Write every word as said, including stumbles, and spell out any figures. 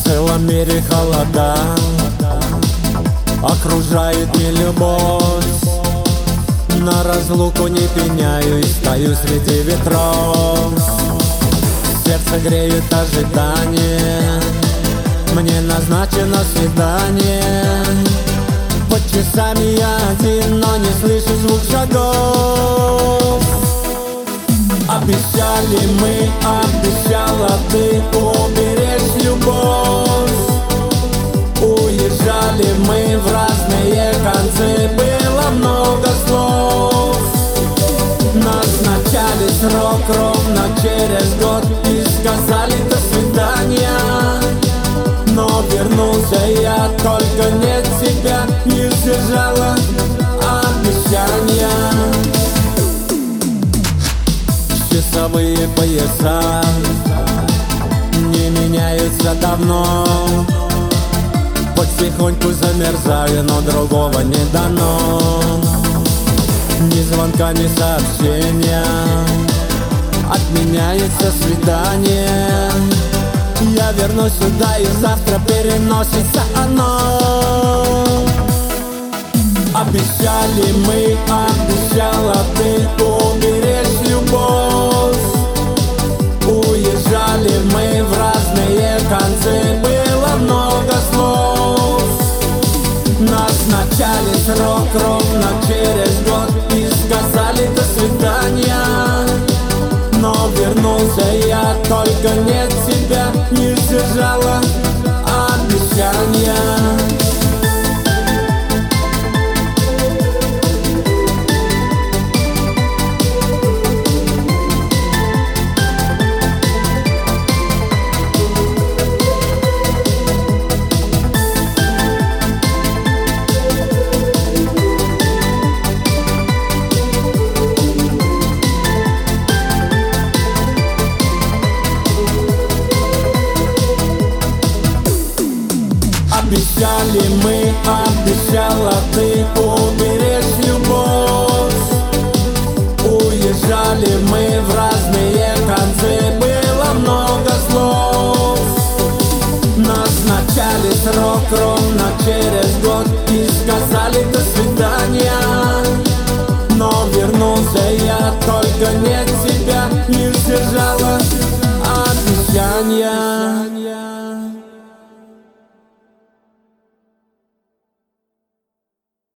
В целом мире холода, окружает нелюбовь. На разлуку не пеняюсь, стою среди ветров. Сердце греет ожидание, мне назначено свидание. Под часами я один, но не слышу звук шагов. Обещали мы, обещала ты уберечь любовь. Уезжали мы в разные концы, было много слов. Назначали срок ровно через год и сказали до свидания. Но вернулся я, только нет тебя, не сдержала обещания. Часовые пояса не меняются давно. Потихоньку замерзаю, но другого не дано. Ни звонка, ни сообщения, отменяется свидание. Я вернусь сюда, и завтра переносится оно. Обещали мы, обещала ты уберечь любовь. Уезжали мы в разные концы, было много слов. Назначали срок ровно через год и сказали до свидания. Но вернулся я, только нет тебя, не сдержала обещания. Обещали мы, обещала ты уберечь любовь. Уезжали мы в разные концы, было много слов. Назначали срок ровно через год и сказали до свидания. Но вернулся я, только не